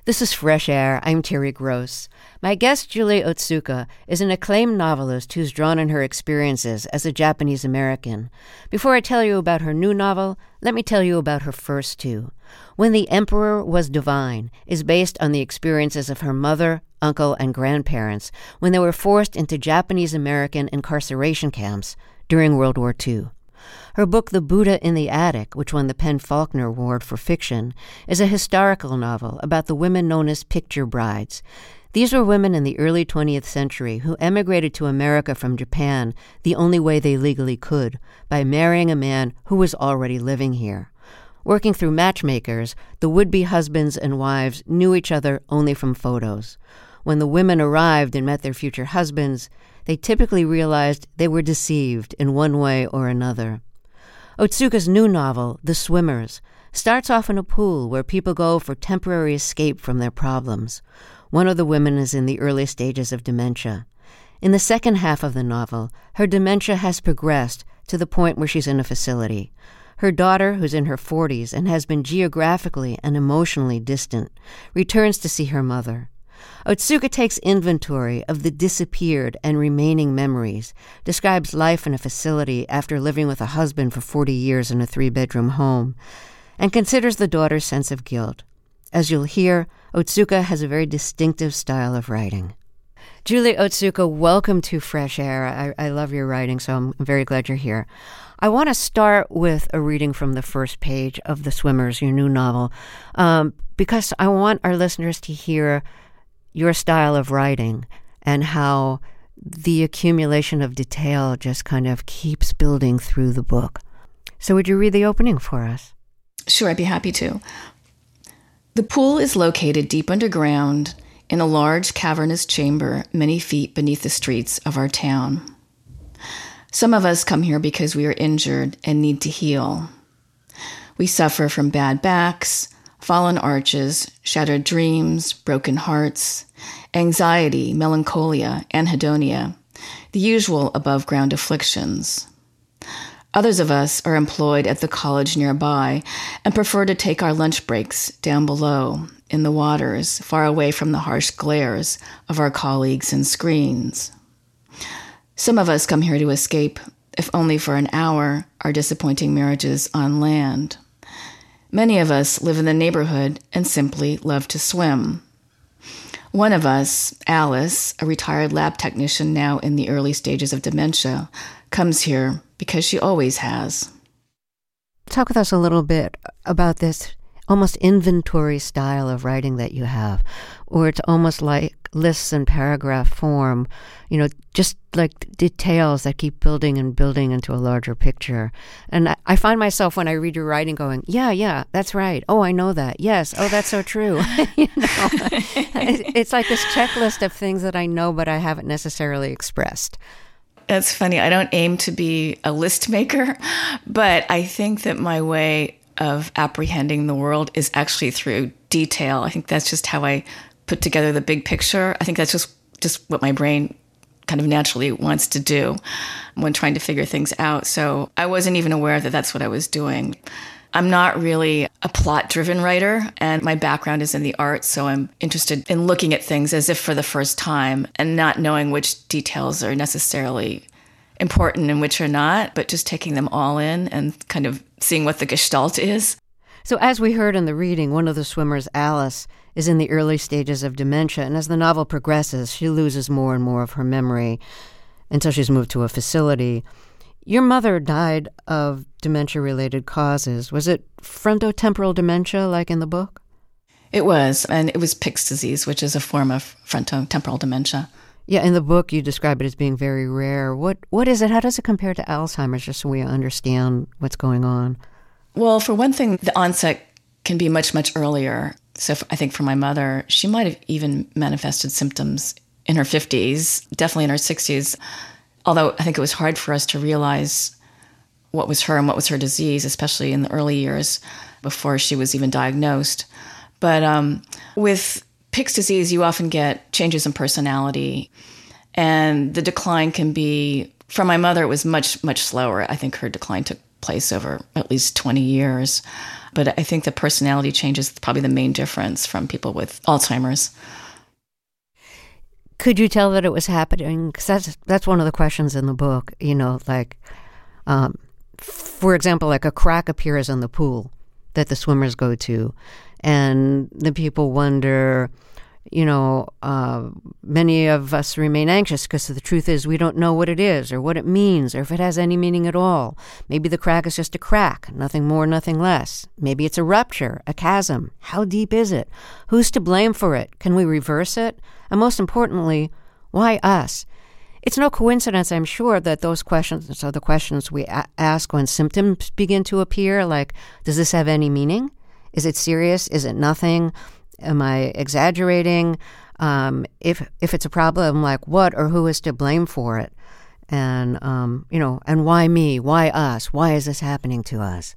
This is Fresh Air. I'm Terry Gross. My guest, Julie Otsuka, is an acclaimed novelist who's drawn on her experiences as a Japanese American. Before I tell you about her new novel, let me tell you about her first two. When the Emperor Was Divine is based on the experiences of her mother, uncle, and grandparents when they were forced into Japanese American incarceration camps during World War II. Her book, The Buddha in the Attic, which won the PEN/Faulkner Award for Fiction, is a historical novel about the women known as picture brides. These were women in the early 20th century who emigrated to America from Japan the only way they legally could, by marrying a man who was already living here. Working through matchmakers, the would-be husbands and wives knew each other only from photos. When the women arrived and met their future husbands, they typically realized they were deceived in one way or another. Otsuka's new novel, The Swimmers, starts off in a pool where people go for temporary escape from their problems. One of the women is in the early stages of dementia. In the second half of the novel, her dementia has progressed to the point where she's in a facility. Her daughter, who's in her 40s and has been geographically and emotionally distant, returns to see her mother. Otsuka takes inventory of the disappeared and remaining memories, describes life in a facility after living with a husband for 40 years in a 3-bedroom home, and considers the daughter's sense of guilt. As you'll hear, Otsuka has a very distinctive style of writing. Julie Otsuka, welcome to Fresh Air. I love your writing, so I'm very glad you're here. I want to start with a reading from the first page of The Swimmers, your new novel, because I want our listeners to hear your style of writing and how the accumulation of detail just kind of keeps building through the book. So would you read the opening for us? Sure, I'd be happy to. The pool is located deep underground in a large cavernous chamber many feet beneath the streets of our town. Some of us come here because we are injured and need to heal. We suffer from bad backs, fallen arches, shattered dreams, broken hearts, anxiety, melancholia, anhedonia, the usual above-ground afflictions. Others of us are employed at the college nearby and prefer to take our lunch breaks down below in the waters, far away from the harsh glares of our colleagues and screens. Some of us come here to escape, if only for an hour, our disappointing marriages on land. Many of us live in the neighborhood and simply love to swim. One of us, Alice, a retired lab technician now in the early stages of dementia, comes here because she always has. Talk with us a little bit about this almost inventory style of writing that you have, or it's almost like lists in paragraph form, just like details that keep building and building into a larger picture. And I find myself when I read your writing going, yeah, that's right. Oh, I know that. Yes. Oh, that's so true. It's like this checklist of things that I know, but I haven't necessarily expressed. That's funny. I don't aim to be a list maker, but I think that my way of apprehending the world is actually through detail. I think that's just how I put together the big picture. I think that's just what my brain kind of naturally wants to do when trying to figure things out. So I wasn't even aware that that's what I was doing. I'm not really a plot-driven writer, and my background is in the arts, so I'm interested in looking at things as if for the first time and not knowing which details are necessarily important and which are not, but just taking them all in and kind of seeing what the gestalt is. So as we heard in the reading, one of the swimmers, Alice, is in the early stages of dementia, and as the novel progresses, she loses more and more of her memory until she's moved to a facility. Your mother died of dementia-related causes. Was it frontotemporal dementia like in the book? It was, and it was Pick's disease, which is a form of frontotemporal dementia. Yeah, in the book you describe it as being very rare. What is it? How does it compare to Alzheimer's, just so we understand what's going on? Well, for one thing, the onset can be much, much earlier. So I think for my mother, she might have even manifested symptoms in her 50s, definitely in her 60s, although I think it was hard for us to realize what was her and what was her disease, especially in the early years before she was even diagnosed. But with Pick's disease, you often get changes in personality, and the decline can be, for my mother, it was much, much slower. I think her decline took place over at least 20 years. But I think the personality change is probably the main difference from people with Alzheimer's. Could you tell that it was happening? Because that's one of the questions in the book, like, for example, like a crack appears in the pool that the swimmers go to, and the people wonder, many of us remain anxious because the truth is we don't know what it is or what it means or if it has any meaning at all. Maybe the crack is just a crack, nothing more, nothing less. Maybe it's a rupture, a chasm. How deep is it? Who's to blame for it? Can we reverse it? And most importantly, why us? It's no coincidence, I'm sure, that those questions are the questions we ask when symptoms begin to appear, like, does this have any meaning? Is it serious? Is it nothing? Am I exaggerating? If it's a problem, like what or who is to blame for it? And, and why me? Why us? Why is this happening to us?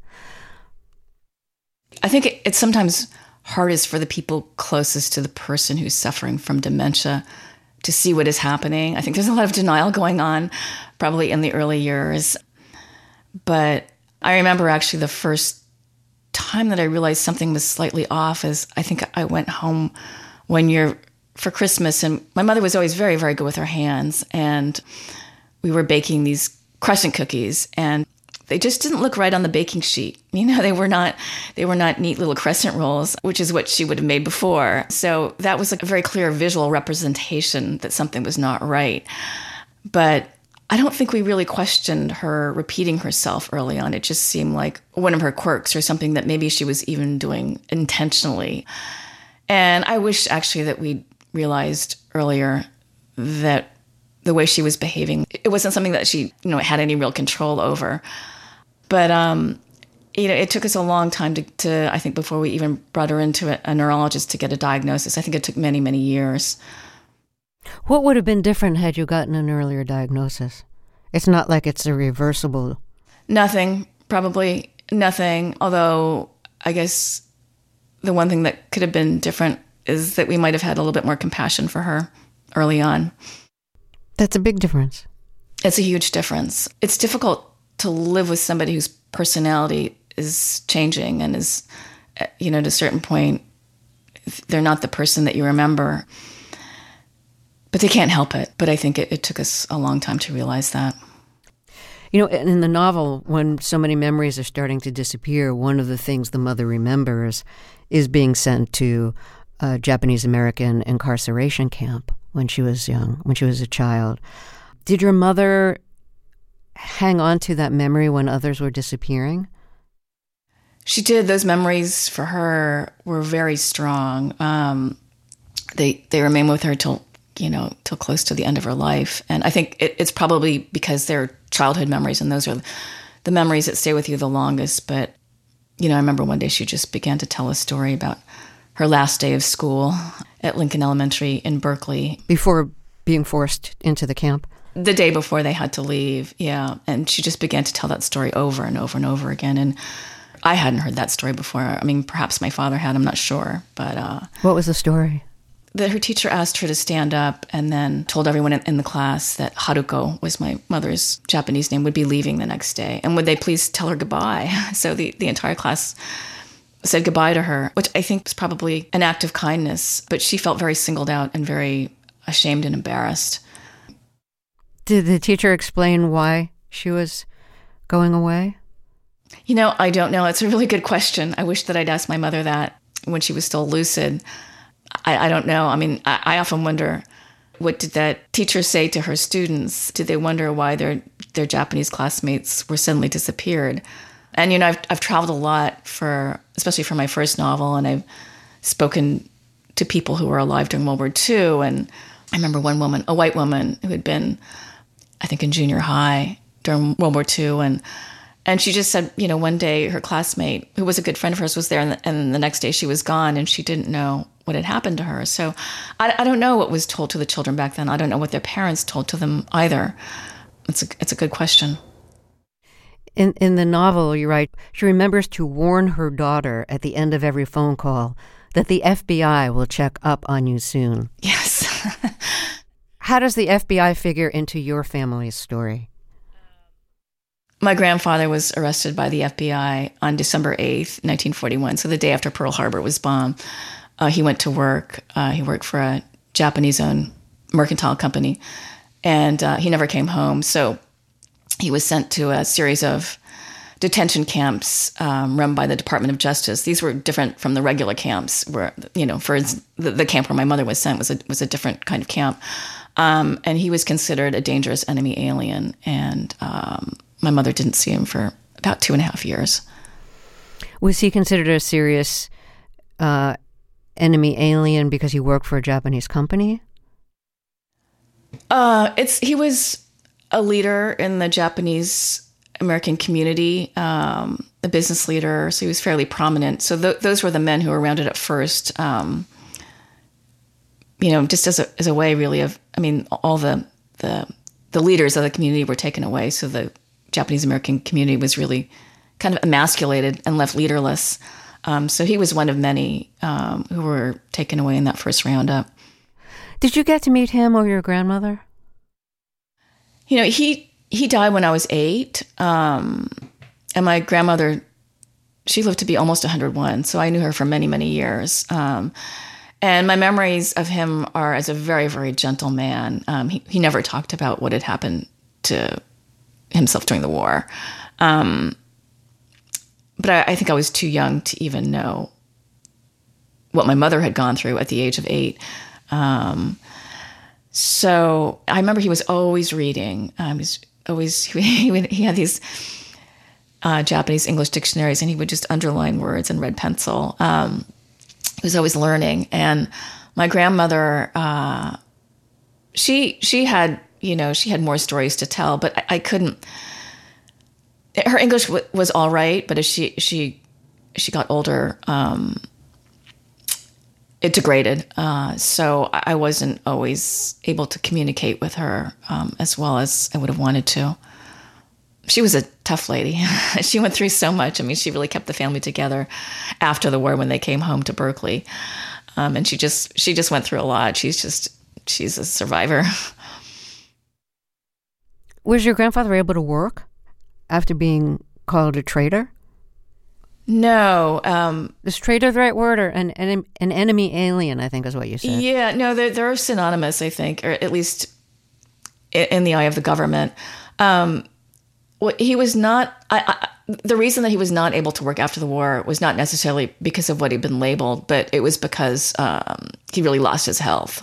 I think it's sometimes hardest for the people closest to the person who's suffering from dementia to see what is happening. I think there's a lot of denial going on, probably in the early years. But I remember actually the first time that I realized something was slightly off is I think I went home one year for Christmas, and my mother was always very, very good with her hands, and we were baking these crescent cookies, and they just didn't look right on the baking sheet. They were not neat little crescent rolls, which is what she would have made before. So that was like a very clear visual representation that something was not right. But I don't think we really questioned her repeating herself early on. It just seemed like one of her quirks or something that maybe she was even doing intentionally. And I wish actually that we realized earlier that the way she was behaving, it wasn't something that she, had any real control over. But, it took us a long time to, I think, before we even brought her into a neurologist to get a diagnosis. I think it took many, many years. What would have been different had you gotten an earlier diagnosis? It's not like it's irreversible. Nothing, probably nothing. Although I guess the one thing that could have been different is that we might have had a little bit more compassion for her early on. That's a big difference. It's a huge difference. It's difficult to live with somebody whose personality is changing and is, at a certain point, they're not the person that you remember. But they can't help it. But I think it took us a long time to realize that. In the novel, when so many memories are starting to disappear, one of the things the mother remembers is being sent to a Japanese-American incarceration camp when she was young, when she was a child. Did your mother hang on to that memory when others were disappearing? She did. Those memories for her were very strong. They remain with her till close to the end of her life. And I think it's probably because they're childhood memories, and those are the memories that stay with you the longest. But, I remember one day she just began to tell a story about her last day of school at Lincoln Elementary in Berkeley. Before being forced into the camp? The day before they had to leave, yeah. And she just began to tell that story over and over and over again. And I hadn't heard that story before. I mean, perhaps my father had, I'm not sure. But what was the story? That her teacher asked her to stand up and then told everyone in the class that Haruko, was my mother's Japanese name, would be leaving the next day. And would they please tell her goodbye? So the entire class said goodbye to her, which I think was probably an act of kindness. But she felt very singled out and very ashamed and embarrassed. Did the teacher explain why she was going away? I don't know. It's a really good question. I wish that I'd asked my mother that when she was still lucid. I don't know. I mean, I often wonder, what did that teacher say to her students? Did they wonder why their Japanese classmates were suddenly disappeared? And, I've traveled a lot especially for my first novel, and I've spoken to people who were alive during World War II. And I remember one woman, a white woman who had been, I think, in junior high during World War II. And she just said, one day her classmate, who was a good friend of hers, was there, and the next day she was gone, and she didn't know what had happened to her. So I don't know what was told to the children back then. I don't know what their parents told to them either. It's a good question. In the novel, you write, she remembers to warn her daughter at the end of every phone call that the FBI will check up on you soon. Yes. How does the FBI figure into your family's story? My grandfather was arrested by the FBI on December 8th, 1941, so the day after Pearl Harbor was bombed. He went to work. He worked for a Japanese-owned mercantile company, and he never came home. So he was sent to a series of detention camps run by the Department of Justice. These were different from the regular camps where, the camp where my mother was sent was a different kind of camp. And he was considered a dangerous enemy alien. And my mother didn't see him for about 2.5 years. Was he considered a serious enemy alien because he worked for a Japanese company? He was a leader in the Japanese American community, a business leader, so he was fairly prominent. So those were the men who were around it at first, just as a way, really, of, all the leaders of the community were taken away, so the Japanese American community was really kind of emasculated and left leaderless. So he was one of many who were taken away in that first roundup. Did you get to meet him or your grandmother? He died when I was 8, and my grandmother, she lived to be almost 101, so I knew her for many, many years. And my memories of him are as a very, very gentle man. He never talked about what had happened to himself during the war. But I think I was too young to even know what my mother had gone through at the age of 8. So I remember he was always reading. He had these Japanese English dictionaries, and he would just underline words in red pencil. He was always learning. And my grandmother, she had more stories to tell, but I couldn't. Her English was all right, but as she got older, it degraded. So I wasn't always able to communicate with her as well as I would have wanted to. She was a tough lady. She went through so much. She really kept the family together after the war when they came home to Berkeley. And she just went through a lot. She's a survivor. Was your grandfather able to work after being called a traitor? No. Is traitor the right word, or an enemy alien, I think is what you said? Yeah, no, they're synonymous, I think, or at least in the eye of the government. He was not, the reason that he was not able to work after the war was not necessarily because of what he'd been labeled, but it was because he really lost his health.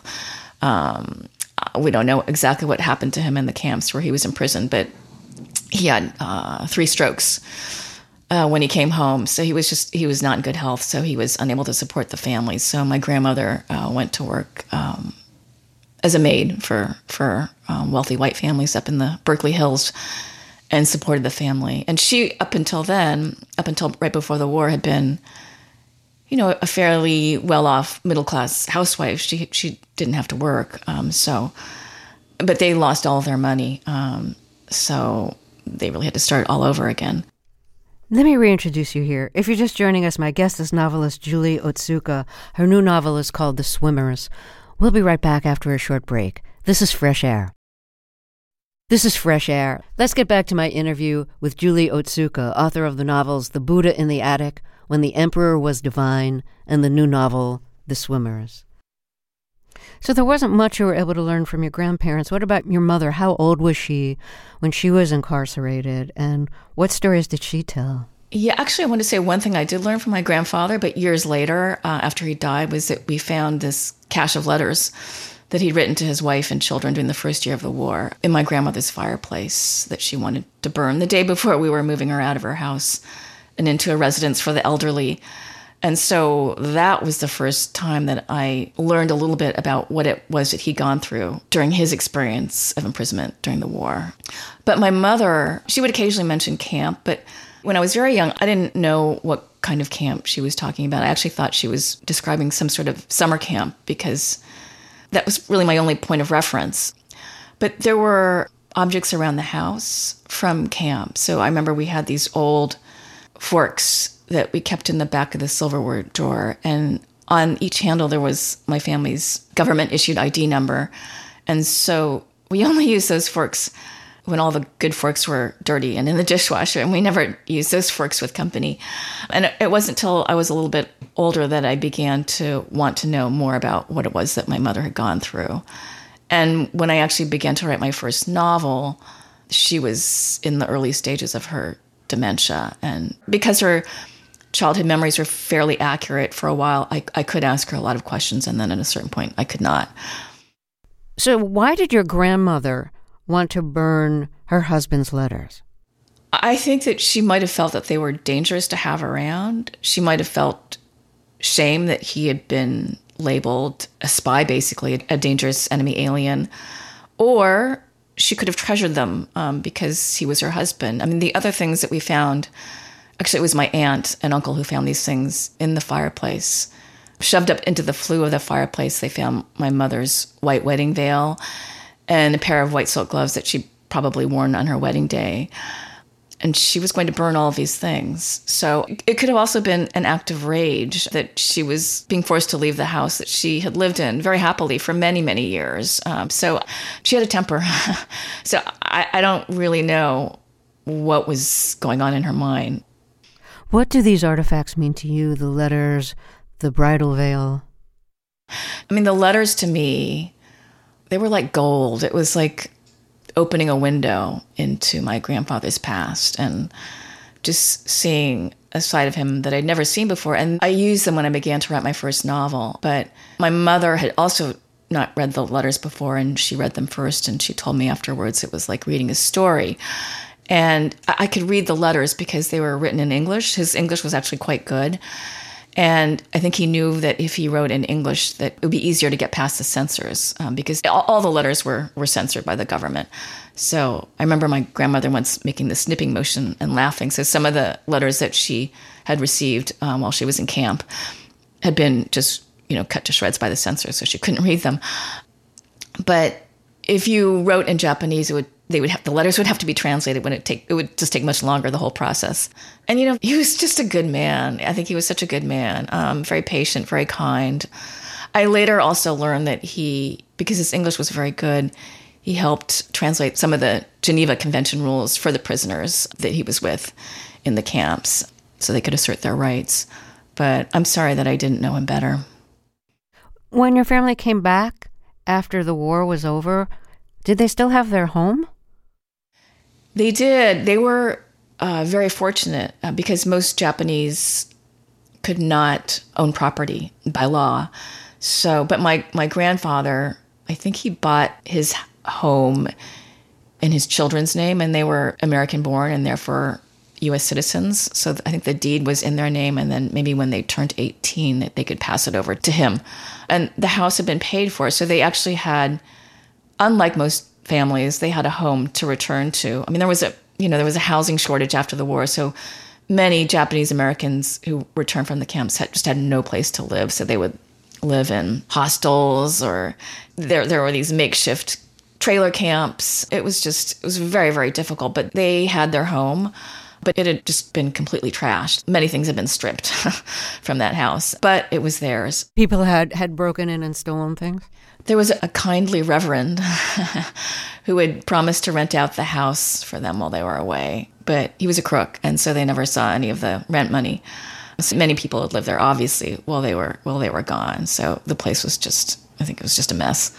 We don't know exactly what happened to him in the camps where he was imprisoned, but he had 3 strokes when he came home. So he was not in good health, so he was unable to support the family. So my grandmother went to work as a maid for wealthy white families up in the Berkeley Hills and supported the family. And she, up until right before the war, had been, a fairly well-off middle-class housewife. She didn't have to work. But they lost all of their money. So they really had to start all over again. Let me reintroduce you here. If you're just joining us, my guest is novelist Julie Otsuka. Her new novel is called The Swimmers. We'll be right back after a short break. This is Fresh Air. This is Fresh Air. Let's get back to my interview with Julie Otsuka, author of the novels The Buddha in the Attic, When the Emperor Was Divine, and the new novel, The Swimmers. So there wasn't much you were able to learn from your grandparents. What about your mother? How old was she when she was incarcerated, and what stories did she tell? Yeah, actually, I want to say one thing I did learn from my grandfather, but years later, after he died, was that we found this cache of letters that he'd written to his wife and children during the first year of the war in my grandmother's fireplace that she wanted to burn the day before we were moving her out of her house and into a residence for the elderly. And so that was the first time that I learned a little bit about what it was that he'd gone through during his experience of imprisonment during the war. But my mother, she would occasionally mention camp, but when I was very young, I didn't know what kind of camp she was talking about. I actually thought she was describing some sort of summer camp because that was really my only point of reference. But there were objects around the house from camp. So I remember we had these old forks that we kept in the back of the silverware drawer. And on each handle, there was my family's government-issued ID number. And so we only used those forks when all the good forks were dirty and in the dishwasher, and we never used those forks with company. And it wasn't until I was a little bit older that I began to want to know more about what it was that my mother had gone through. And when I actually began to write my first novel, she was in the early stages of her dementia. And because her childhood memories were fairly accurate for a while, I could ask her a lot of questions, and then at a certain point, I could not. So why did your grandmother want to burn her husband's letters? I think that she might have felt that they were dangerous to have around. She might have felt shame that he had been labeled a spy, basically, a dangerous enemy alien. Or she could have treasured them because he was her husband. I mean, the other things that we found, actually, it was my aunt and uncle who found these things in the fireplace. Shoved up into the flue of the fireplace, they found my mother's white wedding veil and a pair of white silk gloves that she probably worn on her wedding day. And she was going to burn all of these things. So it could have also been an act of rage that she was being forced to leave the house that she had lived in very happily for many, many years. So she had a temper. So I don't really know what was going on in her mind. What do these artifacts mean to you, the letters, the bridal veil? I mean, the letters to me, they were like gold. It was like opening a window into my grandfather's past and just seeing a side of him that I'd never seen before. And I used them when I began to write my first novel. But my mother had also not read the letters before, and she read them first, and she told me afterwards it was like reading a story. And I could read the letters because they were written in English. His English was actually quite good. And I think he knew that if he wrote in English, that it would be easier to get past the censors because all the letters were censored by the government. So I remember my grandmother once making the snipping motion and laughing. So some of the letters that she had received while she was in camp had been just, cut to shreds by the censors, so she couldn't read them. But if you wrote in Japanese, the letters would have to be translated. It would just take much longer, the whole process. And he was just a good man. I think he was such a good man, very patient, very kind. I later also learned that because his English was very good, he helped translate some of the Geneva Convention rules for the prisoners that he was with in the camps, so they could assert their rights. But I'm sorry that I didn't know him better. When your family came back after the war was over, did they still have their home? They did. They were very fortunate because most Japanese could not own property by law. But my grandfather, I think he bought his home in his children's name, and they were American born and therefore U.S. citizens. So I think the deed was in their name, and then maybe when they turned 18, they could pass it over to him. And the house had been paid for, so they actually had, unlike most families, they had a home to return to. I mean, there was a housing shortage after the war, so many Japanese Americans who returned from the camps just had no place to live, so they would live in hostels, or there were these makeshift trailer camps. It was very, very difficult, but they had their home, but it had just been completely trashed. Many things had been stripped from that house, but it was theirs. People had broken in and stolen things? There was a kindly reverend who had promised to rent out the house for them while they were away, but he was a crook, and so they never saw any of the rent money. So many people had lived there, obviously, while they were gone. So the place was I think it was just a mess.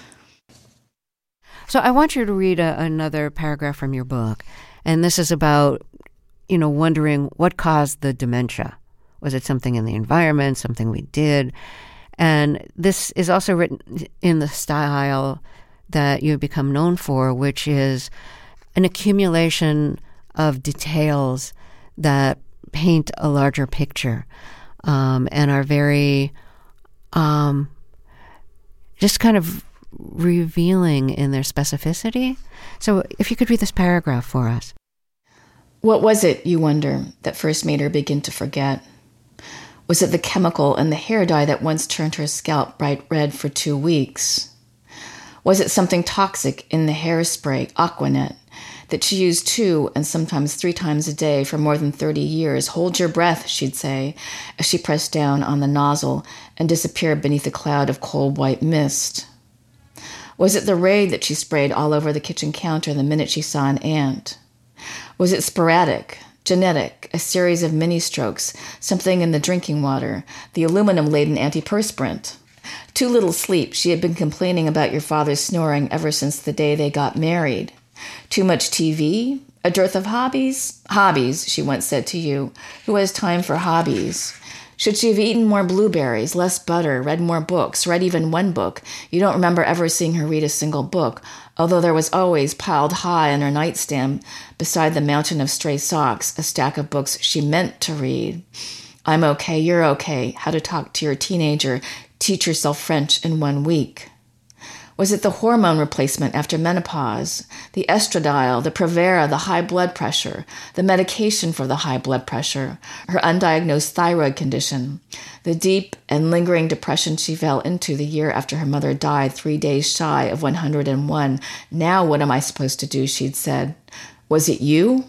So I want you to read another paragraph from your book, and this is about, wondering what caused the dementia. Was it something in the environment, something we did? And this is also written in the style that you've become known for, which is an accumulation of details that paint a larger picture and are very just kind of revealing in their specificity. So if you could read this paragraph for us. What was it, you wonder, that first made her begin to forget? Was it the chemical in the hair dye that once turned her scalp bright red for 2 weeks? Was it something toxic in the hairspray, Aquanet, that she used 2 and sometimes 3 times a day for more than 30 years? Hold your breath, she'd say, as she pressed down on the nozzle and disappeared beneath a cloud of cold white mist. Was it the Raid that she sprayed all over the kitchen counter the minute she saw an ant? Was it sporadic, genetic, a series of mini-strokes, something in the drinking water, the aluminum-laden antiperspirant? Too little sleep. She had been complaining about your father's snoring ever since the day they got married. Too much TV? A dearth of hobbies? Hobbies, she once said to you. Who has time for hobbies? Should she have eaten more blueberries, less butter, read more books, read even one book? You don't remember ever seeing her read a single book, although there was always, piled high on her nightstand, beside the mountain of stray socks, a stack of books she meant to read. I'm okay, you're okay, How to Talk to Your Teenager, Teach Yourself French in 1 week. Was it the hormone replacement after menopause, the estradiol, the Provera, the high blood pressure, the medication for the high blood pressure, her undiagnosed thyroid condition, the deep and lingering depression she fell into the year after her mother died 3 days shy of 101? Now what am I supposed to do, she'd said. Was it you?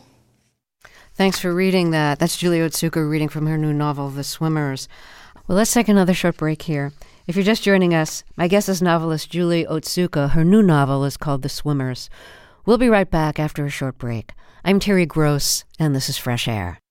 Thanks for reading that. That's Julie Otsuka reading from her new novel, The Swimmers. Well, let's take another short break here. If you're just joining us, my guest is novelist Julie Otsuka. Her new novel is called The Swimmers. We'll be right back after a short break. I'm Terry Gross, and this is Fresh Air.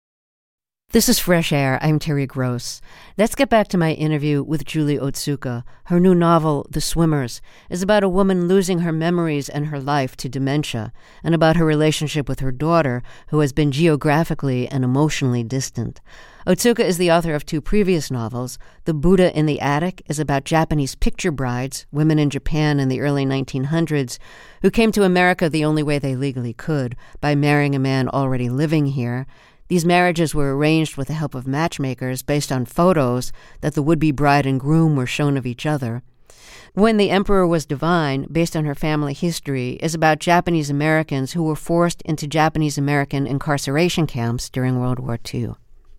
This is Fresh Air. I'm Terry Gross. Let's get back to my interview with Julie Otsuka. Her new novel, The Swimmers, is about a woman losing her memories and her life to dementia, and about her relationship with her daughter, who has been geographically and emotionally distant. Otsuka is the author of 2 previous novels. The Buddha in the Attic is about Japanese picture brides, women in Japan in the early 1900s, who came to America the only way they legally could, by marrying a man already living here. These marriages were arranged with the help of matchmakers based on photos that the would-be bride and groom were shown of each other. When the Emperor Was Divine, based on her family history, is about Japanese Americans who were forced into Japanese American incarceration camps during World War II.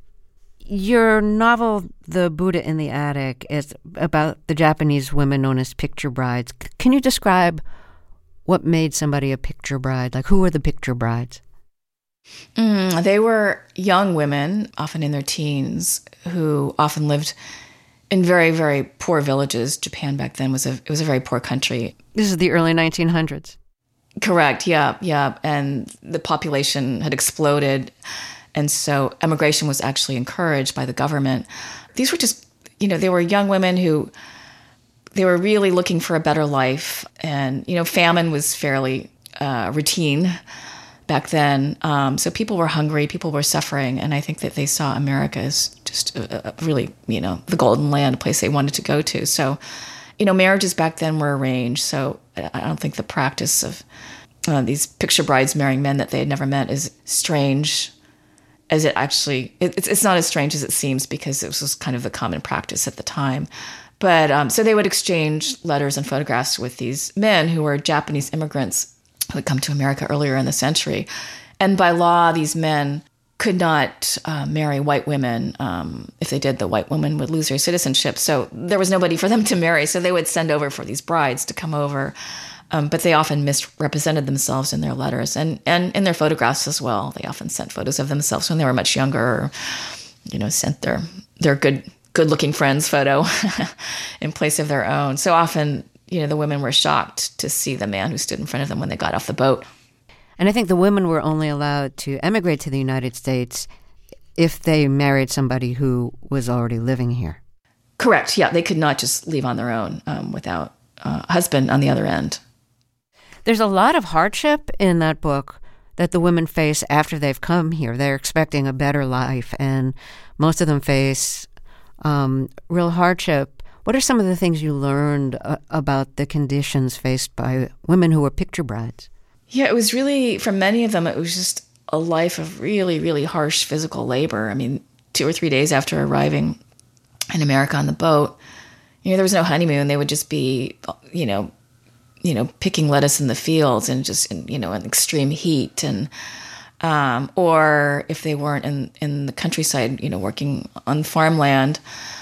Your novel, The Buddha in the Attic, is about the Japanese women known as picture brides. Can you describe what made somebody a picture bride? Like, who were the picture brides? They were young women, often in their teens, who often lived in very, very poor villages. Japan back then was a very poor country. This is the early 1900s. Correct, yeah. And the population had exploded. And so emigration was actually encouraged by the government. These were just, they were young women who, they were really looking for a better life. And, famine was fairly routine back then. So people were hungry, people were suffering. And I think that they saw America as just really, the golden land, a place they wanted to go to. So, marriages back then were arranged. So I don't think the practice of these picture brides marrying men that they had never met is strange. As it actually, it's not as strange as it seems, because it was kind of the common practice at the time. But so they would exchange letters and photographs with these men who were Japanese immigrants who had come to America earlier in the century. And by law, these men could not marry white women. If they did, the white woman would lose her citizenship. So there was nobody for them to marry. So they would send over for these brides to come over. But they often misrepresented themselves in their letters and in their photographs as well. They often sent photos of themselves when they were much younger, or, sent their good-looking friend's photo in place of their own. So often, the women were shocked to see the man who stood in front of them when they got off the boat. And I think the women were only allowed to emigrate to the United States if they married somebody who was already living here. Correct, yeah. They could not just leave on their own without a husband on the other end. There's a lot of hardship in that book that the women face after they've come here. They're expecting a better life, and most of them face real hardship. What are some of the things you learned about the conditions faced by women who were picture brides? Yeah, it was really, for many of them, it was just a life of really, really harsh physical labor. I mean, 2 or 3 days after arriving in America on the boat, there was no honeymoon. They would just be, picking lettuce in the fields and just, in extreme heat. And, or if they weren't in the countryside, working on farmland,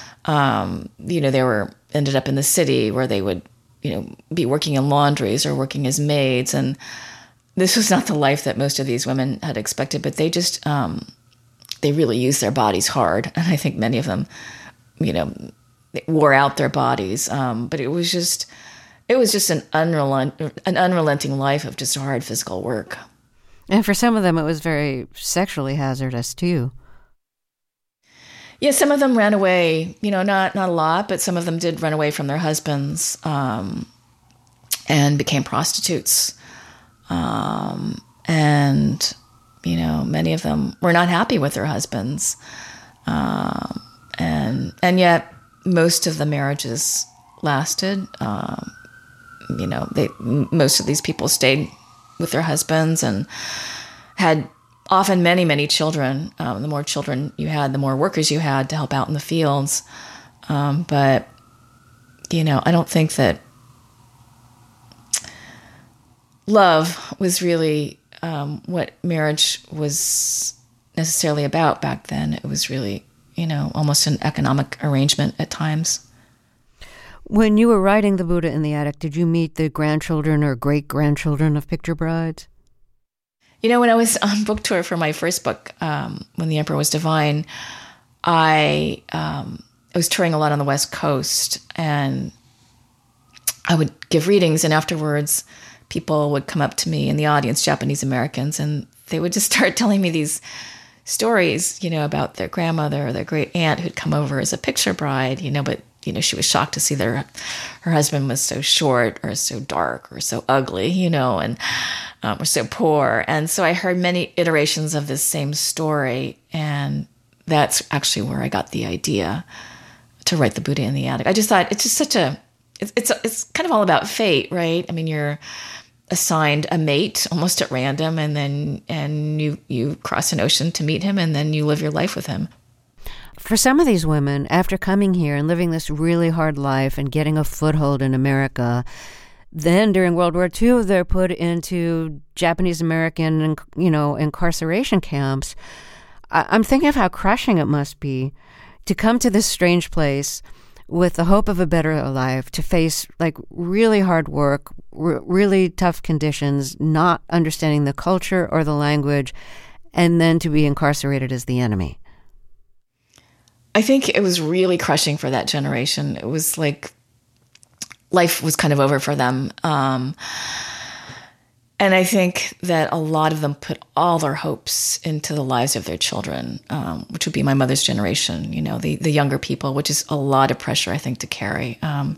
they ended up in the city where they would, be working in laundries or working as maids. And this was not the life that most of these women had expected, but they just, they really used their bodies hard. And I think many of them, they wore out their bodies. But it was just, It was just an unrelenting life of just hard physical work. And for some of them, it was very sexually hazardous, too. Yeah, some of them ran away, not a lot, but some of them did run away from their husbands and became prostitutes. And, many of them were not happy with their husbands. And yet most of the marriages lasted. Most of these people stayed with their husbands and had often many, many children. The more children you had, the more workers you had to help out in the fields. But I don't think that love was really what marriage was necessarily about back then. It was really, almost an economic arrangement at times. When you were writing The Buddha in the Attic, did you meet the grandchildren or great-grandchildren of picture brides? When I was on book tour for my first book, When the Emperor Was Divine, I was touring a lot on the West Coast, and I would give readings, and afterwards people would come up to me in the audience, Japanese Americans, and they would just start telling me these stories, about their grandmother or their great aunt who'd come over as a picture bride, but she was shocked to see her husband was so short or so dark or so ugly, and or so poor. And so I heard many iterations of this same story, and that's actually where I got the idea to write The Buddha in the Attic. I just thought it's just it's kind of all about fate, right? I mean, you're assigned a mate almost at random, and you cross an ocean to meet him, and then you live your life with him. For some of these women, after coming here and living this really hard life and getting a foothold in America, then during World War II, they're put into Japanese American, incarceration camps. I'm thinking of how crushing it must be to come to this strange place with the hope of a better life, to face like really hard work, really tough conditions, not understanding the culture or the language, and then to be incarcerated as the enemy. I think it was really crushing for that generation. It was like life was kind of over for them. And I think that a lot of them put all their hopes into the lives of their children, which would be my mother's generation, the younger people, which is a lot of pressure, I think, to carry.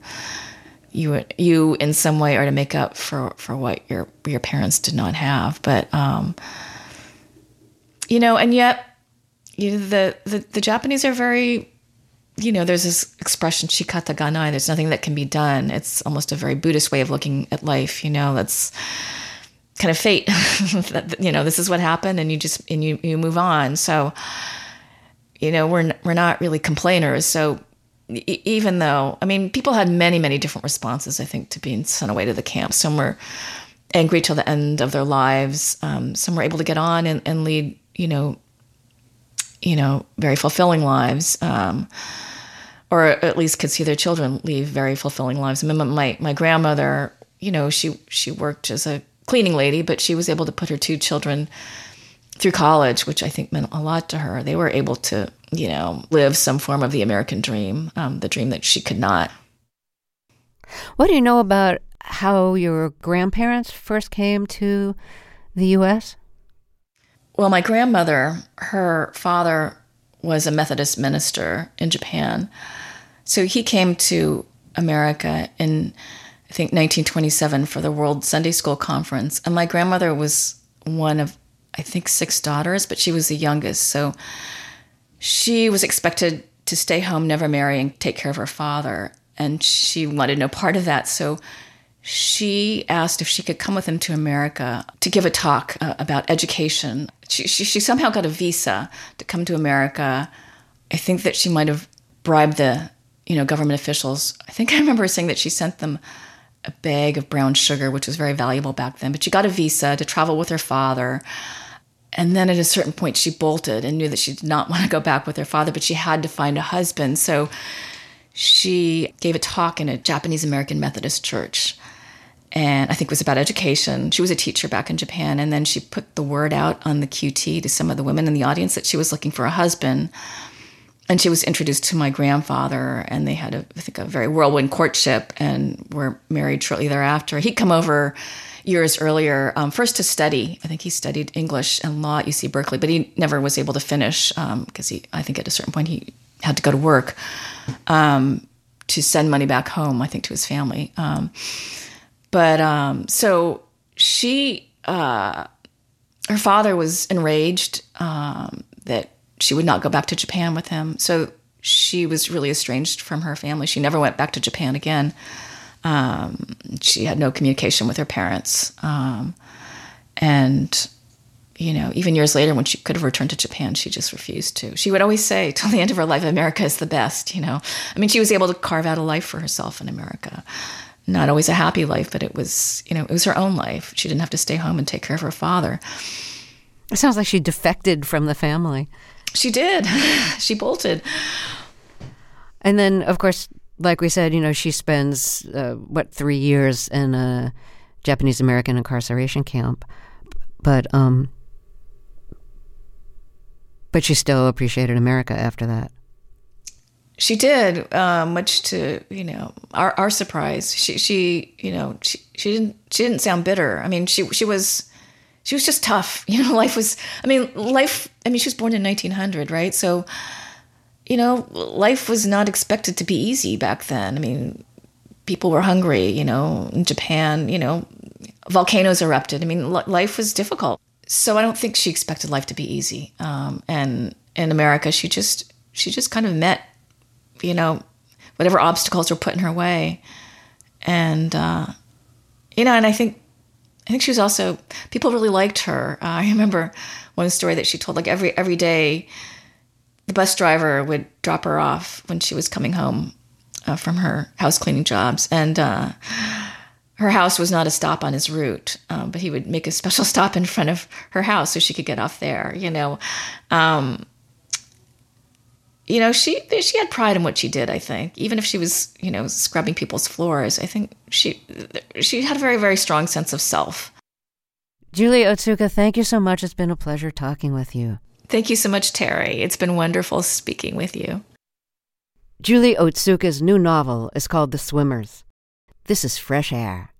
You in some way are to make up for what your parents did not have. But, and yet, the Japanese are very, there's this expression, shikata ga nai, there's nothing that can be done. It's almost a very Buddhist way of looking at life, that's kind of fate. This is what happened, and you move on. So, we're not really complainers. So even though, people had many, many different responses, I think, to being sent away to the camp. Some were angry till the end of their lives. Some were able to get on and lead, very fulfilling lives, or at least could see their children lead very fulfilling lives. My grandmother, she worked as a cleaning lady, but she was able to put her two children through college, which I think meant a lot to her. They were able to, live some form of the American dream, the dream that she could not. What do you know about how your grandparents first came to the U.S.? Well, my grandmother, her father was a Methodist minister in Japan. So he came to America in, I think, 1927 for the World Sunday School Conference. And my grandmother was one of, I think, 6 daughters, but she was the youngest. So she was expected to stay home, never marry, and take care of her father. And she wanted no part of that. So she asked if she could come with him to America to give a talk about education. She somehow got a visa to come to America. I think that she might have bribed the, government officials. I think I remember saying that she sent them a bag of brown sugar, which was very valuable back then. But she got a visa to travel with her father. And then at a certain point, she bolted and knew that she did not want to go back with her father, but she had to find a husband. So she gave a talk in a Japanese American Methodist church. And I think it was about education. She was a teacher back in Japan. And then she put the word out on the QT to some of the women in the audience that she was looking for a husband. And she was introduced to my grandfather, and they had, I think, a very whirlwind courtship and were married shortly thereafter. He'd come over years earlier, first to study. I think he studied English and law at UC Berkeley, but he never was able to finish because I think at a certain point he had to go to work to send money back home, I think, to his family. So she, her father was enraged that she would not go back to Japan with him. So she was really estranged from her family. She never went back to Japan again. She had no communication with her parents. And, even years later when she could have returned to Japan, she just refused to. She would always say till the end of her life, America is the best, I mean, she was able to carve out a life for herself in America. Not always a happy life, but it was, it was her own life. She didn't have to stay home and take care of her father. It sounds like she defected from the family. She did. She bolted. And then, of course, like we said, she spends, 3 years in a Japanese-American incarceration camp. But she still appreciated America after that. She did, much to, our surprise. She didn't sound bitter. I mean, she was just tough. She was born in 1900, right? So, life was not expected to be easy back then. I mean, people were hungry, in Japan, volcanoes erupted. I mean, life was difficult. So I don't think she expected life to be easy. And in America, she just kind of met, whatever obstacles were put in her way. And, and I think she was also, people really liked her. I remember one story that she told, like every day, the bus driver would drop her off when she was coming home from her house cleaning jobs. And her house was not a stop on his route, but he would make a special stop in front of her house so she could get off there, she had pride in what she did, I think. Even if she was, scrubbing people's floors, I think she had a very, very strong sense of self. Julie Otsuka, thank you so much. It's been a pleasure talking with you. Thank you so much, Terry. It's been wonderful speaking with you. Julie Otsuka's new novel is called The Swimmers. This is Fresh Air.